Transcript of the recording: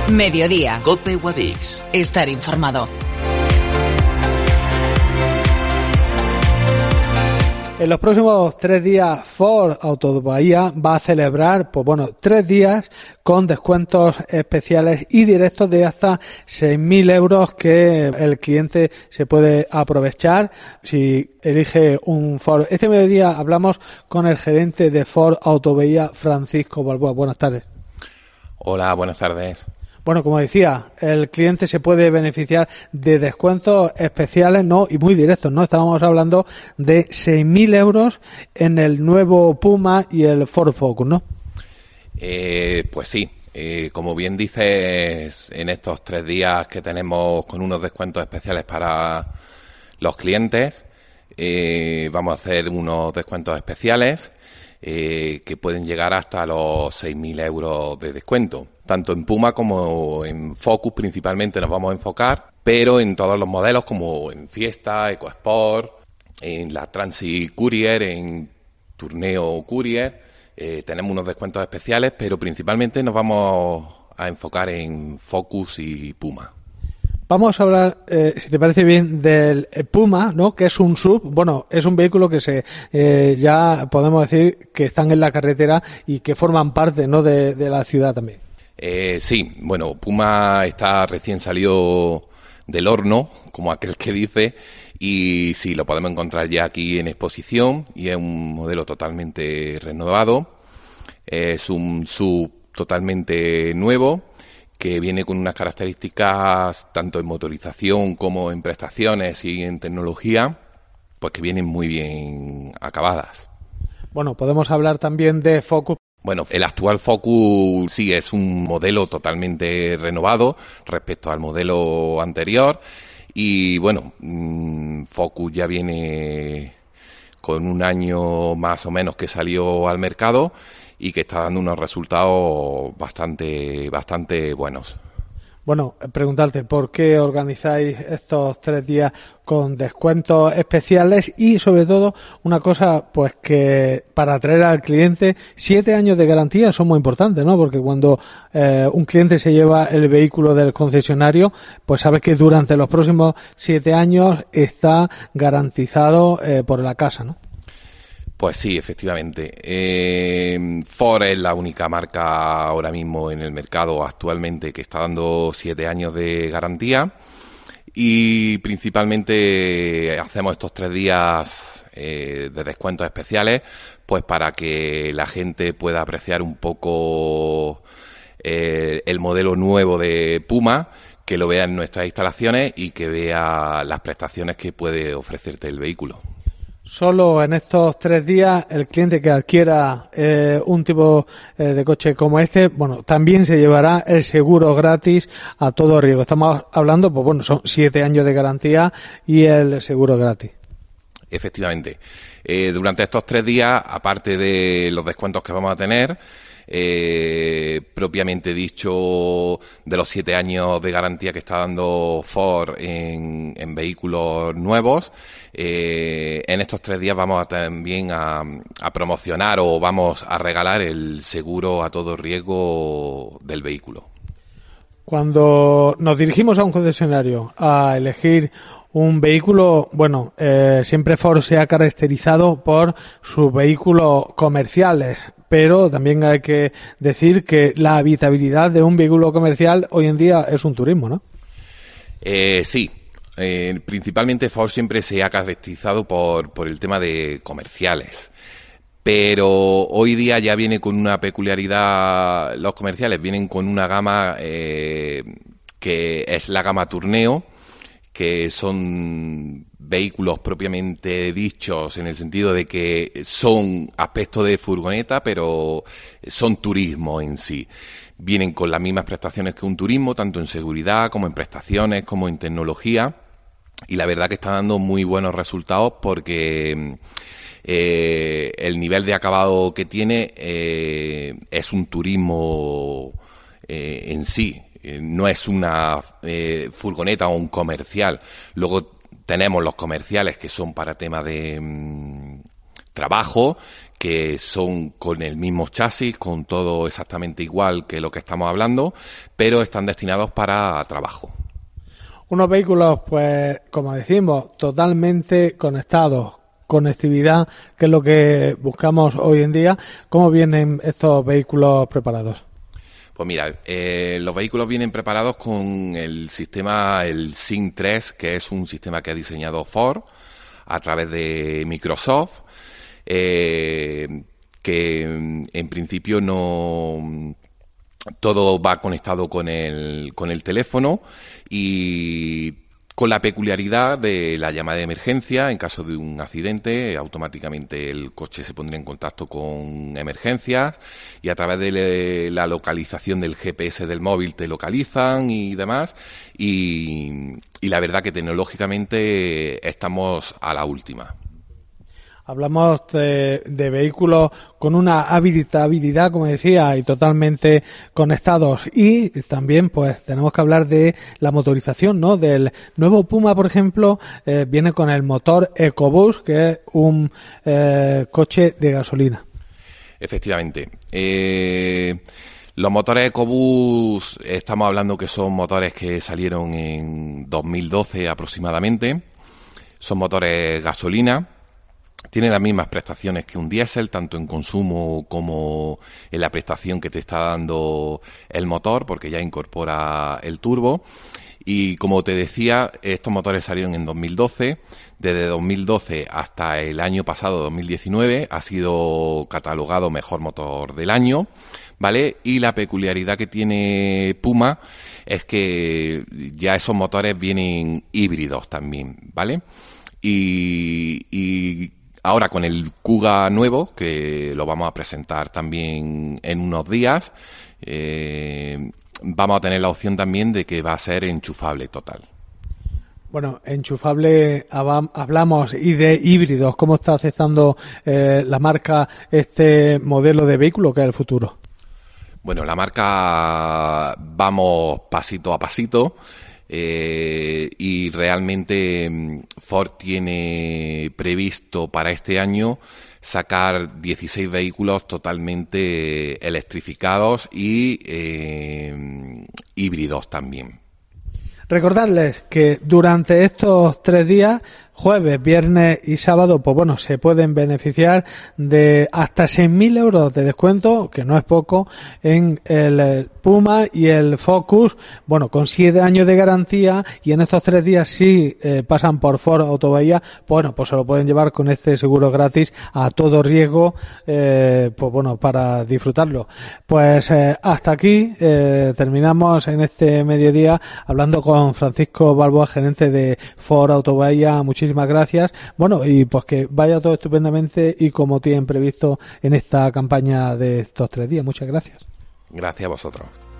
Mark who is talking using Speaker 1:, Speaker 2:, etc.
Speaker 1: Mediodía.
Speaker 2: COPE Guadix.
Speaker 1: Estar informado.
Speaker 3: En los próximos 3 días, Ford Autobahía va a celebrar, 3 días con descuentos especiales y directos de hasta 6.000 euros que el cliente se puede aprovechar si elige un Ford. Este mediodía hablamos con el gerente de Ford Autobahía, Francisco Balboa. Buenas tardes.
Speaker 4: Hola, buenas tardes.
Speaker 3: Bueno, como decía, el cliente se puede beneficiar de descuentos especiales, ¿no? Y muy directos, ¿no? Estábamos hablando de 6.000 euros en el nuevo Puma y el Ford Focus, ¿no?
Speaker 4: Pues sí, como bien dices, en estos 3 días que tenemos con unos descuentos especiales para los clientes, vamos a hacer unos descuentos especiales que pueden llegar hasta los 6.000 euros de descuento. Tanto en Puma como en Focus principalmente nos vamos a enfocar, pero en todos los modelos como en Fiesta, EcoSport, en la Transit Courier, en Tourneo Courier, tenemos unos descuentos especiales, pero principalmente nos vamos a enfocar en Focus y Puma.
Speaker 3: Vamos a hablar, si te parece bien, del Puma, ¿no? Que es un SUV. Bueno, es un vehículo que ya podemos decir que están en la carretera y que forman parte, ¿no? de la ciudad también.
Speaker 4: Sí, bueno, Puma está recién salido del horno, como aquel que dice, y sí, lo podemos encontrar ya aquí en exposición y es un modelo totalmente renovado. Es un SUV totalmente nuevo que viene con unas características tanto en motorización como en prestaciones y en tecnología, pues que vienen muy bien acabadas.
Speaker 3: Bueno, podemos hablar también de Focus.
Speaker 4: Bueno, el actual Focus sí es un modelo totalmente renovado respecto al modelo anterior y bueno, Focus ya viene con un año más o menos que salió al mercado y que está dando unos resultados bastante buenos.
Speaker 3: Bueno, preguntarte por qué organizáis estos 3 días con descuentos especiales y sobre todo una cosa, pues que para atraer al cliente 7 años de garantía son muy importantes, ¿no? Porque cuando un cliente se lleva el vehículo del concesionario, pues sabe que durante los próximos 7 años está garantizado por la casa, ¿no?
Speaker 4: Pues sí, efectivamente. Ford es la única marca ahora mismo en el mercado actualmente que está dando 7 años de garantía y principalmente hacemos estos 3 días de descuentos especiales pues para que la gente pueda apreciar un poco el modelo nuevo de Puma, que lo vea en nuestras instalaciones y que vea las prestaciones que puede ofrecerte el vehículo.
Speaker 3: Solo en estos 3 días el cliente que adquiera un tipo de coche como este, bueno, también se llevará el seguro gratis a todo riesgo. Estamos hablando, pues bueno, son 7 años de garantía y el seguro gratis.
Speaker 4: Efectivamente. Durante estos 3 días, aparte de los descuentos que vamos a tener, propiamente dicho, de los 7 años de garantía que está dando Ford en vehículos nuevos, en estos 3 días vamos también a promocionar o vamos a regalar el seguro a todo riesgo del vehículo.
Speaker 3: Cuando nos dirigimos a un concesionario a elegir un vehículo, bueno, siempre Ford se ha caracterizado por sus vehículos comerciales, pero también hay que decir que la habitabilidad de un vehículo comercial hoy en día es un turismo, ¿no?
Speaker 4: Sí. Principalmente Ford siempre se ha caracterizado por el tema de comerciales. Pero hoy día ya viene con una peculiaridad, los comerciales vienen con una gama que es la gama Tourneo, que son vehículos propiamente dichos en el sentido de que son aspecto de furgoneta, pero son turismo en sí. Vienen con las mismas prestaciones que un turismo, tanto en seguridad como en prestaciones, como en tecnología, y la verdad que está dando muy buenos resultados porque el nivel de acabado que tiene es un turismo en sí. No es una furgoneta o un comercial. Luego tenemos los comerciales que son para tema de trabajo, que son con el mismo chasis, con todo exactamente igual que lo que estamos hablando, pero están destinados para trabajo.
Speaker 3: Unos vehículos, pues, como decimos, totalmente conectados, conectividad, que es lo que buscamos hoy en día. ¿Cómo vienen estos vehículos preparados?
Speaker 4: Pues mira, los vehículos vienen preparados con el sistema, el Sync 3, que es un sistema que ha diseñado Ford a través de Microsoft, que en principio no... Todo va conectado con el teléfono y con la peculiaridad de la llamada de emergencia. En caso de un accidente, automáticamente el coche se pondría en contacto con emergencias y a través de la localización del GPS del móvil te localizan y demás. Y la verdad que tecnológicamente estamos a la última.
Speaker 3: Hablamos de vehículos con una habilidad, como decía, y totalmente conectados. Y también, pues, tenemos que hablar de la motorización, ¿no? Del nuevo Puma, por ejemplo, viene con el motor EcoBoost, que es un coche de gasolina.
Speaker 4: Efectivamente. Los motores EcoBoost, estamos hablando que son motores que salieron en 2012 aproximadamente. Son motores gasolina. Tiene las mismas prestaciones que un diésel, tanto en consumo como en la prestación que te está dando el motor, porque ya incorpora el turbo. Y como te decía, estos motores salieron en 2012. Desde 2012 hasta el año pasado, 2019, ha sido catalogado mejor motor del año, ¿vale? Y la peculiaridad que tiene Puma es que ya esos motores vienen híbridos también, ¿vale? Y ahora con el Kuga nuevo, que lo vamos a presentar también en unos días, vamos a tener la opción también de que va a ser enchufable total.
Speaker 3: Bueno, enchufable hablamos y de híbridos. ¿Cómo está aceptando la marca este modelo de vehículo que es el futuro?
Speaker 4: Bueno, la marca vamos pasito a pasito. Y realmente Ford tiene previsto para este año sacar 16 vehículos totalmente electrificados y híbridos también.
Speaker 3: Recordarles que durante estos 3 días, jueves, viernes y sábado, pues bueno, se pueden beneficiar de hasta 6.000 euros de descuento, que no es poco, en el Puma y el Focus, bueno, con 7 años de garantía, y en estos 3 días si pasan por Ford Autobahía, bueno, pues se lo pueden llevar con este seguro gratis a todo riesgo, pues bueno, para disfrutarlo. Pues hasta aquí terminamos en este mediodía hablando con Francisco Balboa, gerente de Ford Autobahía. Muchísimas gracias. Bueno, y pues que vaya todo estupendamente y como tienen previsto en esta campaña de estos 3 días. Muchas gracias.
Speaker 4: Gracias a vosotros.